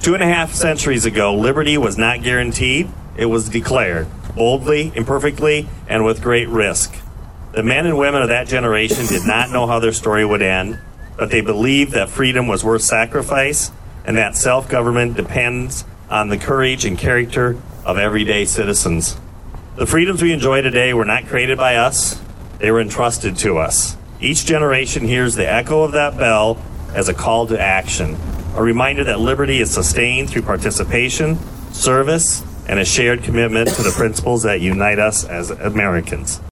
2.5 centuries ago, liberty was not guaranteed. It was declared, boldly, imperfectly, and with great risk. The men and women of that generation did not know how their story would end, but they believed that freedom was worth sacrifice and that self-government depends on the courage and character of everyday citizens. The freedoms we enjoy today were not created by us. They were entrusted to us. Each generation hears the echo of that bell as a call to action, a reminder that liberty is sustained through participation, service, and a shared commitment to the principles that unite us as Americans.